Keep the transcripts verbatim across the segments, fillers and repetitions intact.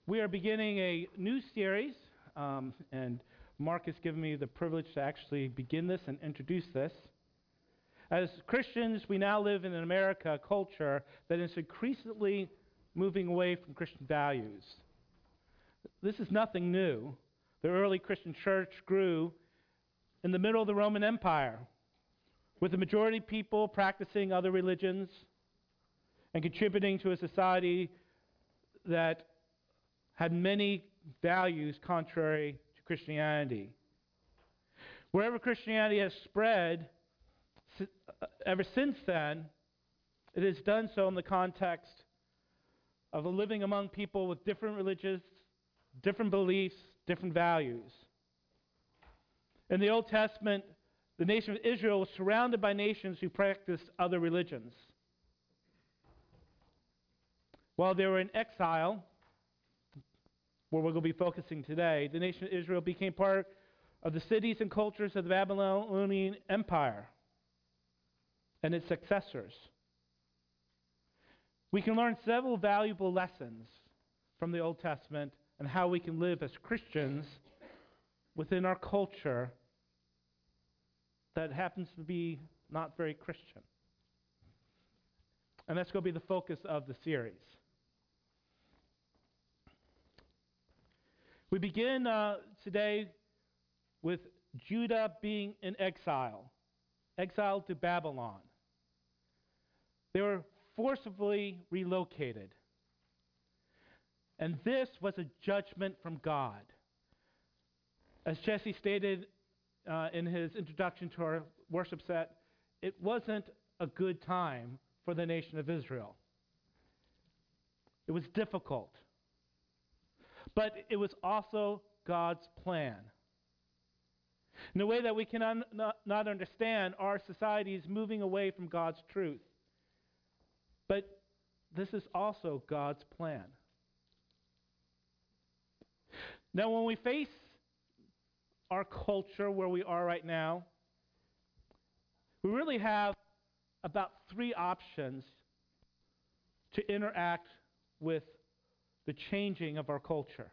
We are beginning a new series, um, and Mark has given me the privilege to actually begin this and introduce this. As Christians, we now live in an America culture that is increasingly moving away from Christian values. This is nothing new. The early Christian church grew in the middle of the Roman Empire, with the majority of people practicing other religions and contributing to a society that had many values contrary to Christianity. Wherever Christianity has spread, ever since then, it has done so in the context of living among people with different religions, different beliefs, different values. In the Old Testament, the nation of Israel was surrounded by nations who practiced other religions. While they were in exile, where we're going to be focusing today, the nation of Israel became part of the cities and cultures of the Babylonian Empire and its successors. We can learn several valuable lessons from the Old Testament and how we can live as Christians within our culture that happens to be not very Christian. And that's going to be the focus of the series. We begin uh, today with Judah being in exile, exiled to Babylon. They were forcibly relocated. And this was a judgment from God. As Jesse stated uh, in his introduction to our worship set, it wasn't a good time for the nation of Israel. It was difficult. But it was also God's plan. In a way that we cannot not, not understand, our society is moving away from God's truth. But this is also God's plan. Now, when we face our culture where we are right now, we really have about three options to interact with the changing of our culture.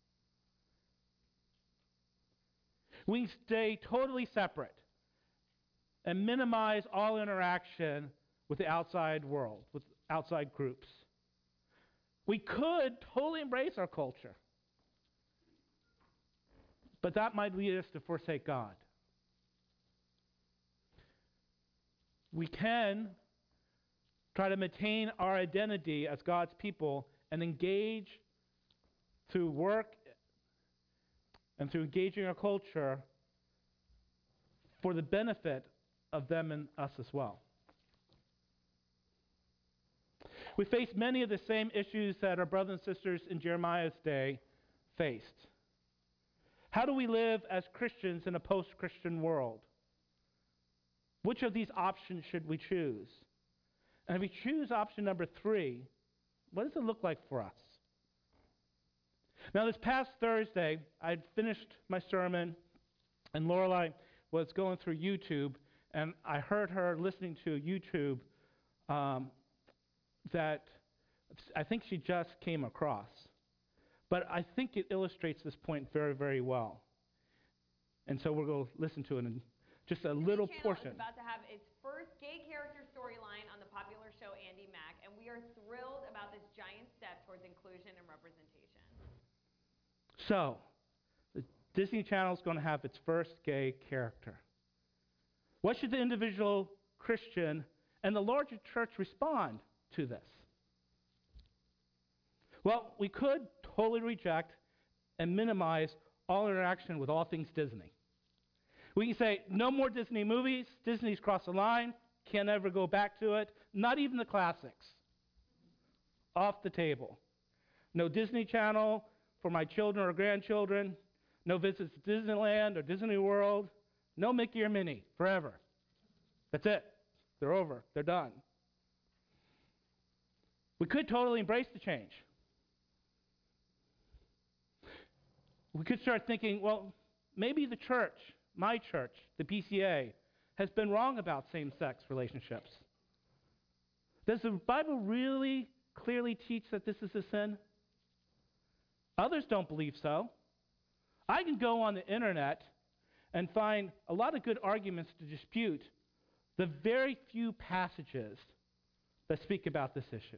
We can stay totally separate and minimize all interaction with the outside world, with outside groups. We could totally embrace our culture, but that might lead us to forsake God. We can try to maintain our identity as God's people and engage through work and through engaging our culture for the benefit of them and us as well. We face many of the same issues that our brothers and sisters in Jeremiah's day faced. How do we live as Christians in a post-Christian world? Which of these options should we choose? And if we choose option number three, what does it look like for us? Now, this past Thursday, I'd finished my sermon, and Lorelai was going through YouTube, and I heard her listening to YouTube um, that I think she just came across. But I think it illustrates this point very, very well. And so we're going to listen to it in just a little Disney Channel portion. Is about to have its first gay character storyline on the popular show Andy Mack, and we are thrilled about this giant step towards inclusion and representation. So, the Disney Channel is going to have its first gay character. What should the individual Christian and the larger church respond to this? Well, we could totally reject and minimize all interaction with all things Disney. We can say, no more Disney movies, Disney's crossed the line, can't ever go back to it, not even the classics. Off the table. No Disney Channel for my children or grandchildren, no visits to Disneyland or Disney World, no Mickey or Minnie, forever. That's it. They're over. They're done. We could totally embrace the change. We could start thinking, well, maybe the church, my church, the P C A, has been wrong about same-sex relationships. Does the Bible really clearly teach that this is a sin? Others don't believe so. I can go on the internet and find a lot of good arguments to dispute the very few passages that speak about this issue.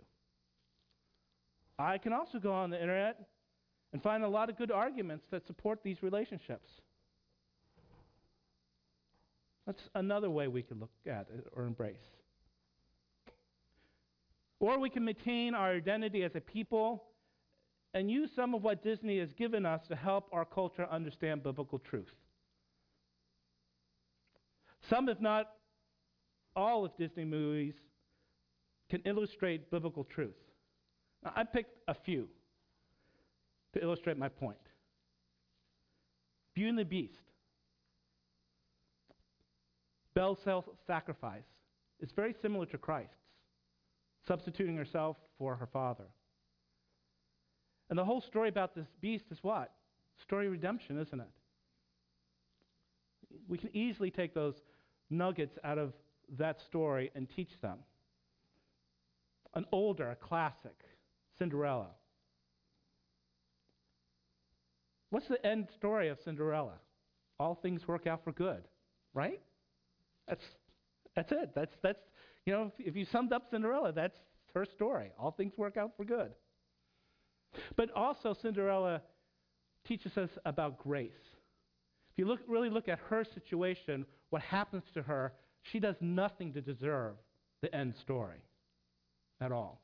I can also go on the internet and find a lot of good arguments that support these relationships. That's another way we could look at it or embrace. Or we can maintain our identity as a people and use some of what Disney has given us to help our culture understand biblical truth. Some, if not all, of Disney movies can illustrate biblical truth. Now, I picked a few to illustrate my point. Beauty and the Beast. Belle's self-sacrifice is very similar to Christ's, substituting herself for her father. And the whole story about this beast is what? Story of redemption, isn't it? We can easily take those nuggets out of that story and teach them. An older, a classic, Cinderella. What's the end story of Cinderella? All things work out for good, right? That's that's it. That's that's you know, if, if you summed up Cinderella, that's her story. All things work out for good. But also Cinderella teaches us about grace. If you look really look at her situation, what happens to her, she does nothing to deserve the end story at all.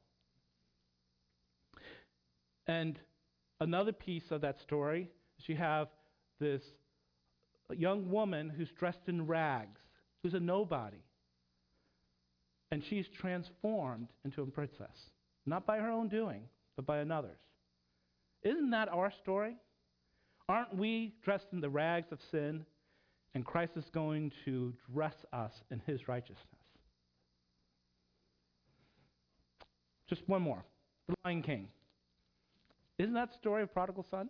And another piece of that story is you have this young woman who's dressed in rags, who's a nobody. And she's transformed into a princess, not by her own doing, but by another's. Isn't that our story? Aren't we dressed in the rags of sin, and Christ is going to dress us in his righteousness? Just one more. The Lion King. Isn't that the story of prodigal son?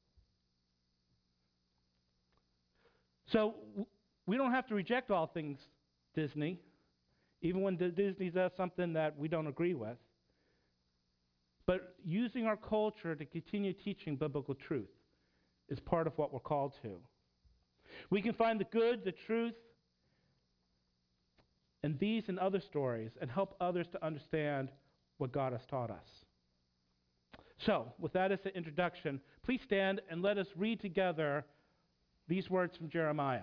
So w- we don't have to reject all things Disney, even when D- Disney does something that we don't agree with. But using our culture to continue teaching biblical truth is part of what we're called to. We can find the good, the truth, in these and other stories and help others to understand what God has taught us. So, with that as an introduction, please stand and let us read together these words from Jeremiah.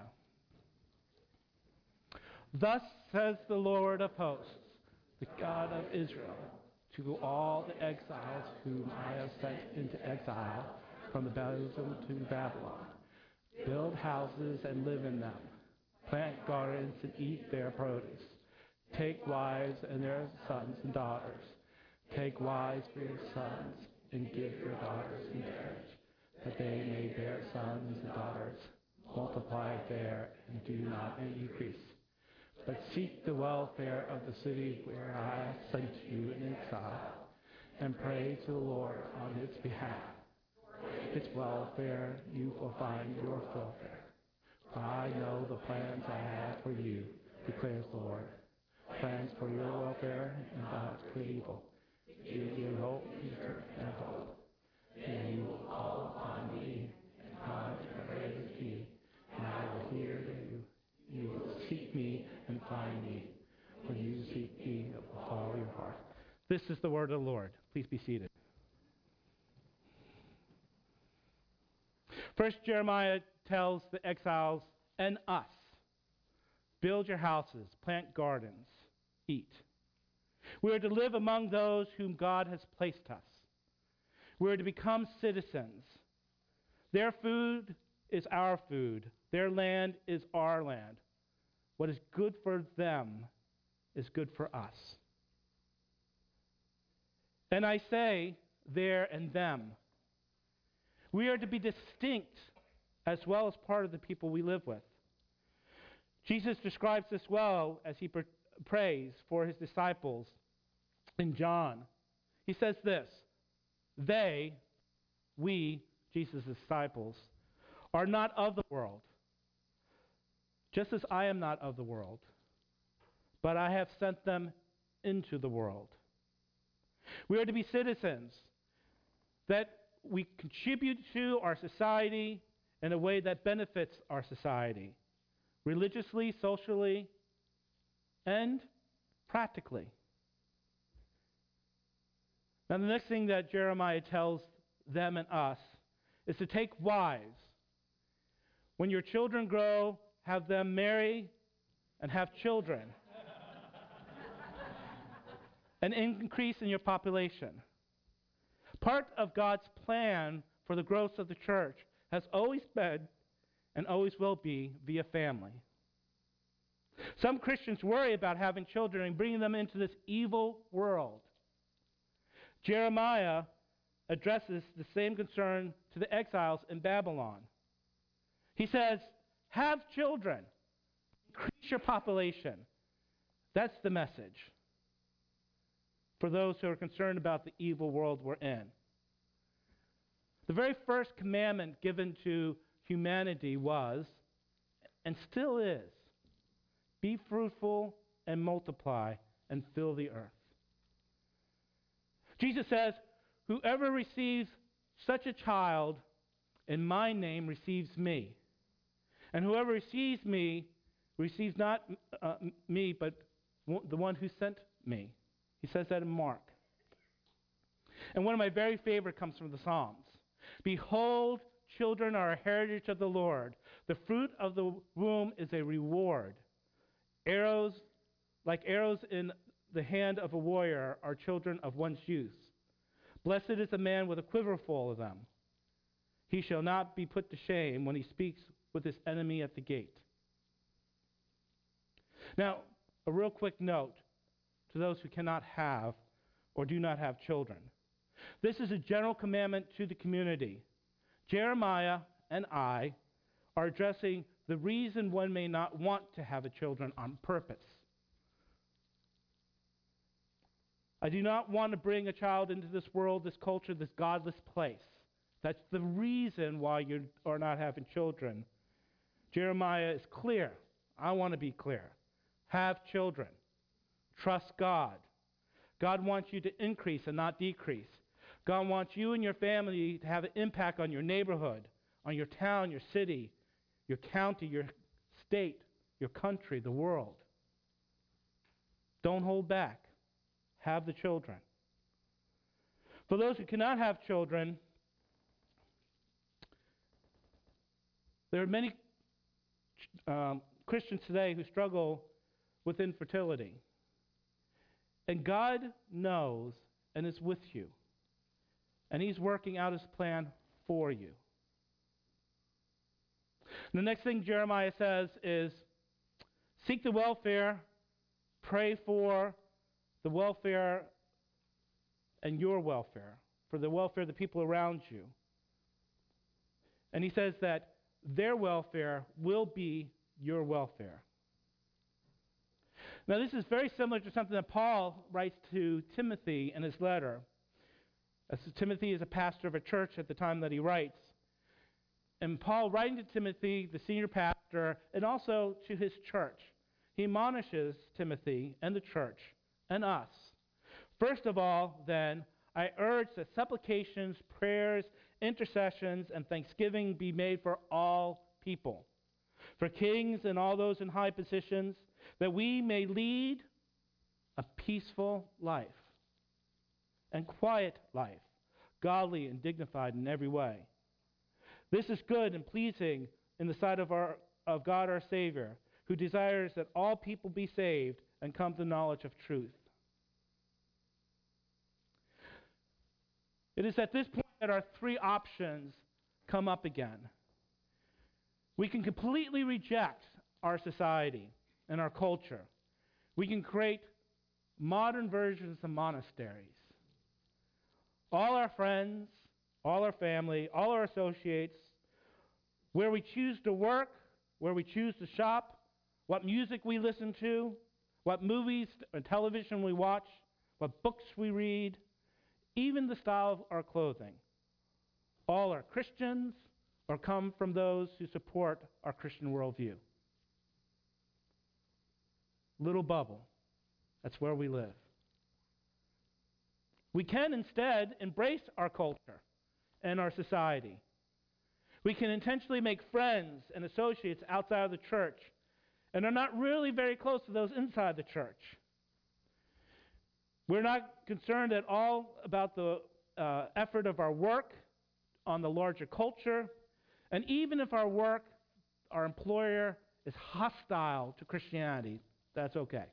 Thus says the Lord of hosts, the God of Israel, to all the exiles whom I have sent into exile from the Babylon to Babylon. Build houses and live in them. Plant gardens and eat their produce. Take wives and their sons and daughters. Take wives for your sons and give your daughters in marriage, that they may bear sons and daughters. Multiply there and do not increase. But seek the welfare of the city where I have sent you in exile, and pray to the Lord on its behalf. Its welfare you will find your welfare. For I know the plans I have for you, declares the Lord. Plans for your welfare and not for evil. Give you hope, future, and hope. Then you will call upon me, and I will praise you, and I will hear you. You will seek me and find me. When you seek me with all your heart. This is the word of the Lord. Please be seated. First, Jeremiah tells the exiles and us, build your houses, plant gardens, eat. We are to live among those whom God has placed us. We are to become citizens. Their food is our food. Their land is our land. What is good for them is good for us. And I say there and them. We are to be distinct as well as part of the people we live with. Jesus describes this well as he pr- prays for his disciples in John. He says this, they, we, Jesus' disciples, are not of the world, just as I am not of the world, but I have sent them into the world. We are to be citizens, that we contribute to our society in a way that benefits our society, religiously, socially, and practically. Now, the next thing that Jeremiah tells them and us is to take wives. When your children grow, have them marry and have children. An increase in your population. Part of God's plan for the growth of the church has always been and always will be via family. Some Christians worry about having children and bringing them into this evil world. Jeremiah addresses the same concern to the exiles in Babylon. He says, have children. Increase your population. That's the message for those who are concerned about the evil world we're in. The very first commandment given to humanity was, and still is, be fruitful and multiply and fill the earth. Jesus says, whoever receives such a child in my name receives me. And whoever receives me receives not uh, me, but the one who sent me. He says that in Mark. And one of my very favorite comes from the Psalms. Behold, children are a heritage of the Lord. The fruit of the womb is a reward. Arrows, like arrows in the hand of a warrior, are children of one's youth. Blessed is the man with a quiver full of them. He shall not be put to shame when he speaks with his enemy at the gate. Now, a real quick note to those who cannot have or do not have children. This is a general commandment to the community. Jeremiah and I are addressing the reason one may not want to have a children on purpose. I do not want to bring a child into this world, this culture, this godless place. That's the reason why you are not having children. Jeremiah is clear. I want to be clear. Have children. Trust God. God wants you to increase and not decrease. God wants you and your family to have an impact on your neighborhood, on your town, your city, your county, your state, your country, the world. Don't hold back. Have the children. For those who cannot have children, there are many um, Christians today who struggle with infertility. And God knows and is with you. And He's working out His plan for you. The next thing Jeremiah says is, seek the welfare, pray for the welfare and your welfare, for the welfare of the people around you. And he says that their welfare will be your welfare. Now, this is very similar to something that Paul writes to Timothy in his letter. As Timothy is a pastor of a church at the time that he writes. And Paul, writing to Timothy, the senior pastor, and also to his church, he admonishes Timothy and the church and us. First of all, then, I urge that supplications, prayers, intercessions, and thanksgiving be made for all people, for kings and all those in high positions, that we may lead a peaceful life and quiet life, godly and dignified in every way. This is good and pleasing in the sight of, our, of God our Savior, who desires that all people be saved and come to the knowledge of truth. It is at this point that our three options come up again. We can completely reject our society and our culture. We can create modern versions of monasteries. All our friends, all our family, all our associates, where we choose to work, where we choose to shop, what music we listen to, what movies and television we watch, what books we read, even the style of our clothing. All are Christians or come from those who support our Christian worldview. Little bubble. That's where we live. We can instead embrace our culture and our society. We can intentionally make friends and associates outside of the church and are not really very close to those inside the church. We're not concerned at all about the uh, effort of our work on the larger culture. And even if our work, our employer, is hostile to Christianity, that's okay.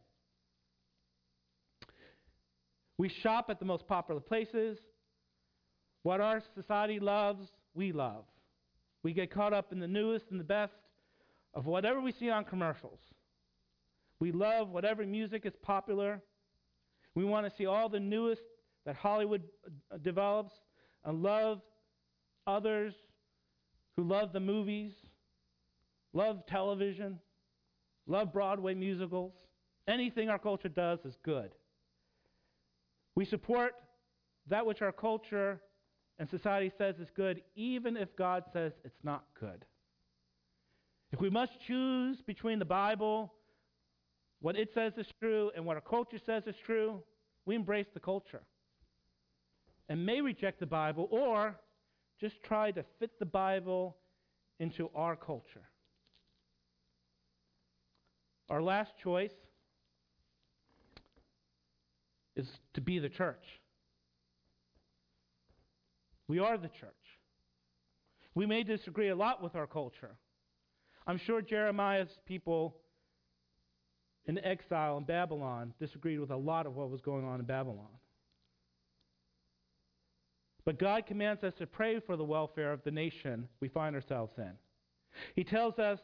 We shop at the most popular places. What our society loves, we love. We get caught up in the newest and the best of whatever we see on commercials. We love whatever music is popular. We want to see all the newest that Hollywood develops and love others who love the movies, love television, love Broadway musicals. Anything our culture does is good. We support that which our culture and society says is good, even if God says it's not good. If we must choose between the Bible, what it says is true, and what our culture says is true, we embrace the culture and may reject the Bible or just try to fit the Bible into our culture. Our last choice is to be the church. We are the church. We may disagree a lot with our culture. I'm sure Jeremiah's people in exile in Babylon disagreed with a lot of what was going on in Babylon. But God commands us to pray for the welfare of the nation we find ourselves in. He tells us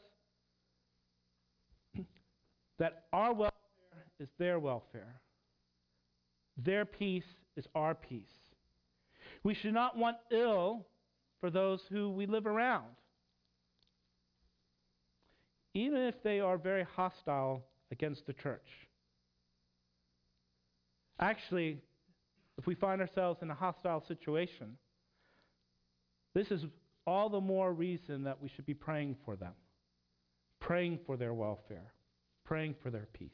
that our welfare is their welfare. Their peace is our peace. We should not want ill for those who we live around, even if they are very hostile against the church. Actually, if we find ourselves in a hostile situation, this is all the more reason that we should be praying for them, praying for their welfare, praying for their peace.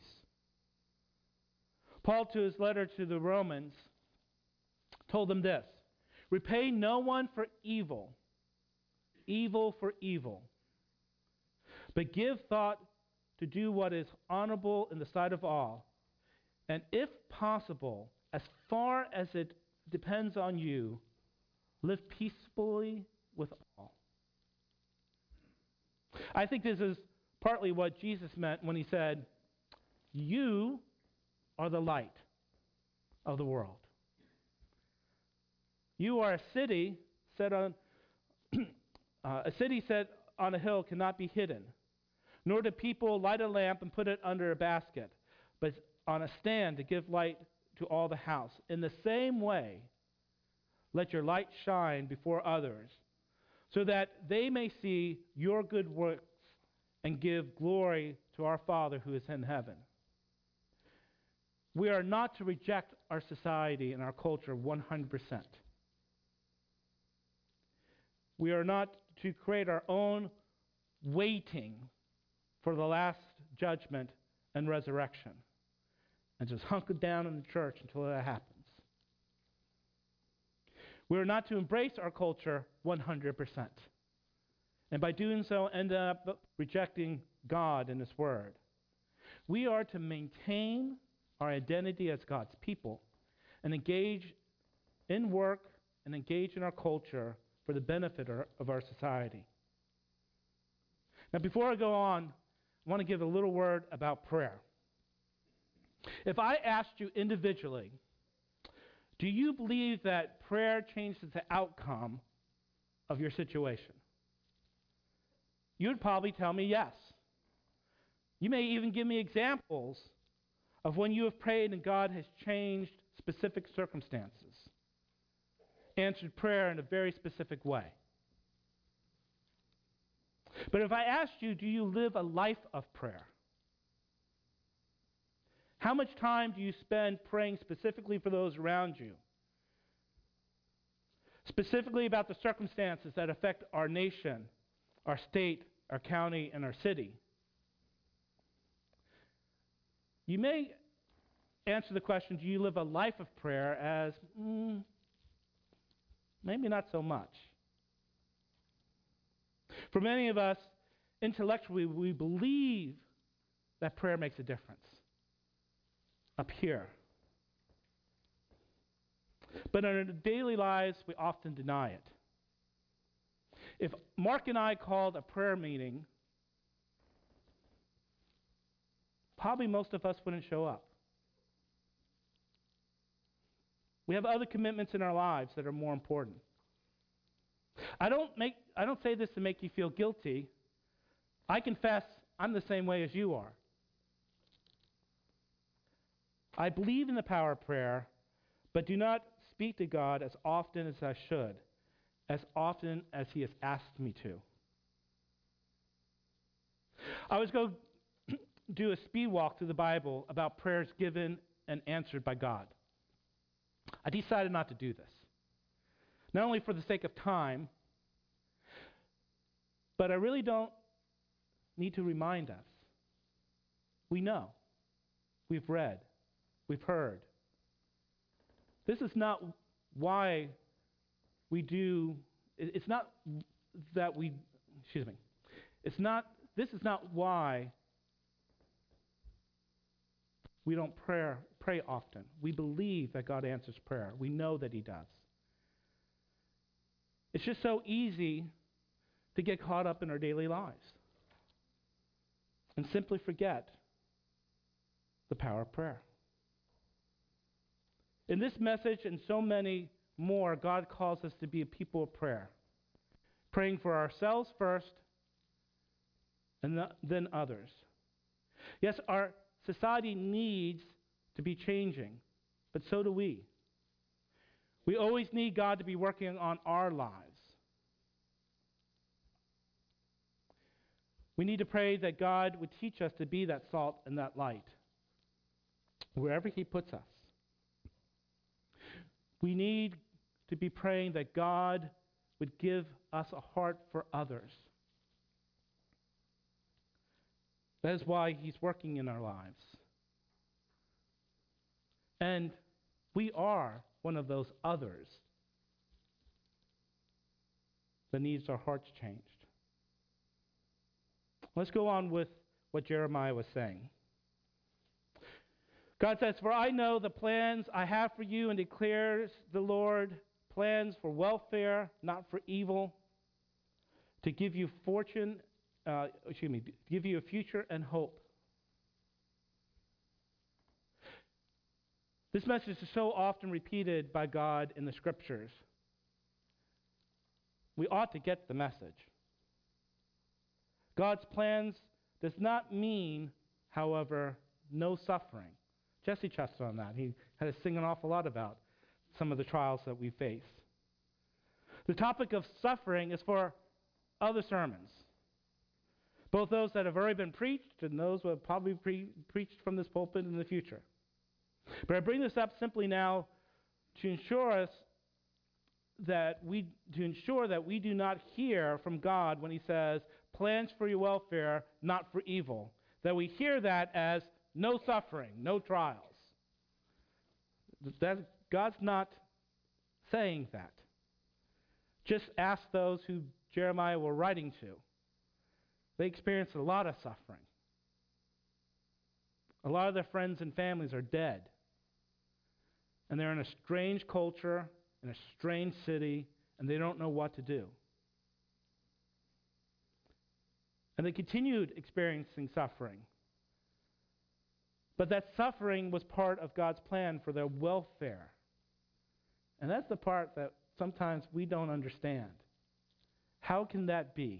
Paul, to his letter to the Romans, told them this: repay no one for evil, evil for evil, but give thought to do what is honorable in the sight of all, and if possible, as far as it depends on you, live peacefully with all. I think this is partly what Jesus meant when he said, you are the light of the world. You are a city set on uh, a city set on a hill cannot be hidden, nor do people light a lamp and put it under a basket, but on a stand to give light to all the house. In the same way, let your light shine before others, so that they may see your good works and give glory to our Father who is in heaven. We are not to reject our society and our culture one hundred percent. We are not to create our own waiting for the last judgment and resurrection and just hunker down in the church until that happens. We are not to embrace our culture one hundred percent. And by doing so, end up rejecting God and His Word. We are to maintain our identity as God's people and engage in work and engage in our culture for the benefit of our society. Now, before I go on, I want to give a little word about prayer. If I asked you individually, do you believe that prayer changes the outcome of your situation? You'd probably tell me yes. You may even give me examples of when you have prayed and God has changed specific circumstances, answered prayer in a very specific way. But if I asked you, do you live a life of prayer? How much time do you spend praying specifically for those around you? Specifically about the circumstances that affect our nation, our state, our county, and our city. You may answer the question, do you live a life of prayer as, mm, Maybe not so much. For many of us, intellectually, we believe that prayer makes a difference up here. But in our daily lives, we often deny it. If Mark and I called a prayer meeting, probably most of us wouldn't show up. We have other commitments in our lives that are more important. I don't make I don't say this to make you feel guilty. I confess I'm the same way as you are. I believe in the power of prayer, but do not speak to God as often as I should, as often as He has asked me to. I was going to do a speed walk through the Bible about prayers given and answered by God. I decided not to do this, not only for the sake of time, but I really don't need to remind us. We know. We've read. We've heard. This is not why we do, it's not that we, excuse me, it's not, this is not why we don't pray, pray often. We believe that God answers prayer. We know that He does. It's just so easy to get caught up in our daily lives and simply forget the power of prayer. In this message and so many more, God calls us to be a people of prayer, praying for ourselves first and th- then others. Yes, our society needs to be changing, but so do we. We always need God to be working on our lives. We need to pray that God would teach us to be that salt and that light wherever He puts us. We need to be praying that God would give us a heart for others. That is why He's working in our lives. And we are one of those others that needs our hearts changed. Let's go on with what Jeremiah was saying. God says, "For I know the plans I have for you, and declares the Lord, plans for welfare, not for evil, to give you fortune, uh, excuse me, to give you a future and hope." This message is so often repeated by God in the Scriptures. We ought to get the message. God's plans does not mean, however, no suffering. Jesse touched on that. He had to sing an awful lot about some of the trials that we face. The topic of suffering is for other sermons, both those that have already been preached and those that will probably be pre- preached from this pulpit in the future. But I bring this up simply now to ensure us that we to ensure that we do not hear from God when He says plans for your welfare, not for evil. That we hear that as no suffering, no trials. That, God's not saying that. Just ask those who Jeremiah were writing to. They experienced a lot of suffering. A lot of their friends and families are dead. And they're in a strange culture, in a strange city, and they don't know what to do. And they continued experiencing suffering. But that suffering was part of God's plan for their welfare. And that's the part that sometimes we don't understand. How can that be?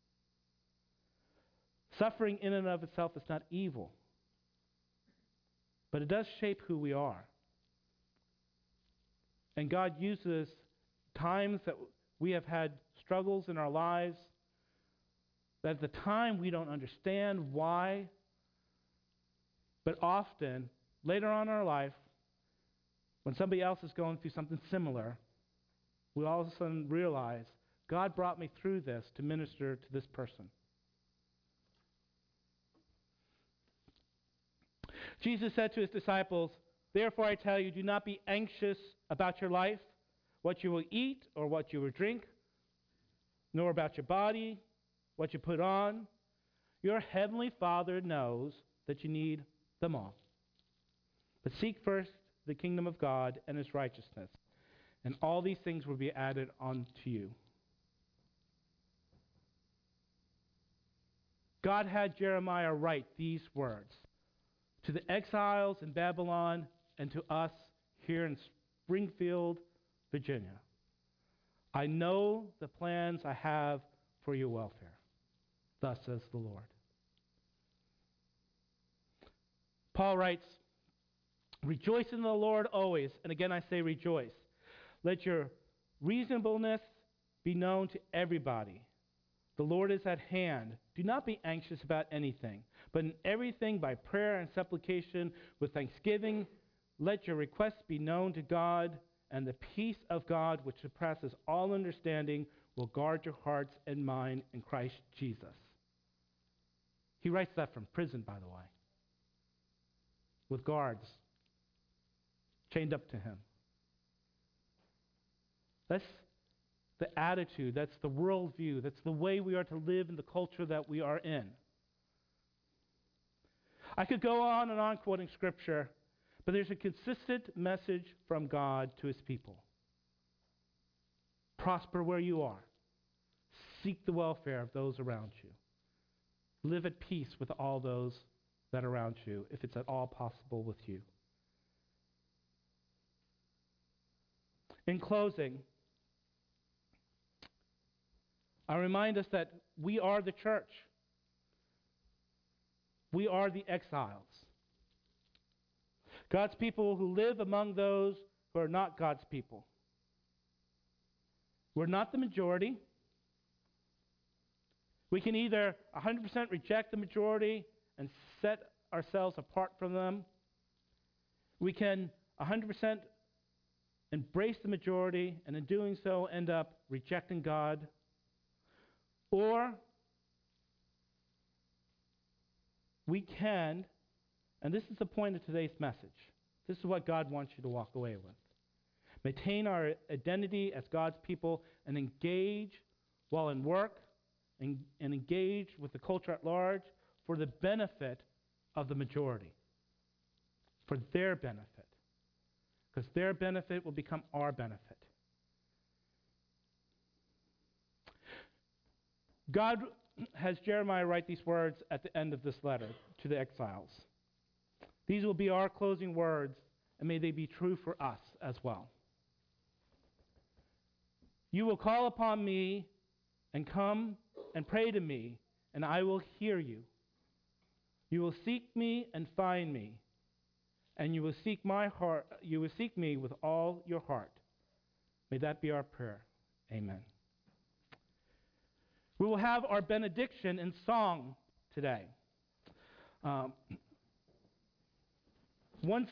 Suffering in and of itself is not evil, but it does shape who we are. And God uses times that we have had struggles in our lives, that at the time we don't understand why, but often, later on in our life, when somebody else is going through something similar, we all of a sudden realize, God brought me through this to minister to this person. Jesus said to His disciples, "Therefore I tell you, do not be anxious about your life, what you will eat or what you will drink, nor about your body, what you put on. Your heavenly Father knows that you need them all. But seek first the kingdom of God and his righteousness, and all these things will be added on to you. God had Jeremiah write these words to the exiles in Babylon and to us here in Springfield, Virginia. I know the plans I have for your welfare. Thus says the Lord. Paul writes, rejoice in the Lord always. And again I say rejoice. Let your reasonableness be known to everybody. The Lord is at hand. Do not be anxious about anything, but in everything by prayer and supplication with thanksgiving, let your requests be known to God, and the peace of God, which surpasses all understanding, will guard your hearts and mind in Christ Jesus. He writes that from prison, by the way, with guards chained up to him. That's the attitude, that's the worldview, that's the way we are to live in the culture that we are in. I could go on and on quoting Scripture, but there's a consistent message from God to his people. Prosper where you are. Seek the welfare of those around you. Live at peace with all those that are around you, if it's at all possible with you. In closing, I remind us that we are the church. We are the exiles. God's people who live among those who are not God's people. We're not the majority. We can either one hundred percent reject the majority and set ourselves apart from them. We can one hundred percent embrace the majority and in doing so end up rejecting God. Or we can, and this is the point of today's message, this is what God wants you to walk away with. Maintain our identity as God's people and engage while in work and, and engage with the culture at large for the benefit of the majority, for their benefit, because their benefit will become our benefit. God has Jeremiah write these words at the end of this letter to the exiles. These will be our closing words, and may they be true for us as well. You will call upon me and come and pray to me, and I will hear you. You will seek me and find me, and you will seek my heart. You will seek me with all your heart. May that be our prayer. Amen. We will have our benediction in song today. Um, one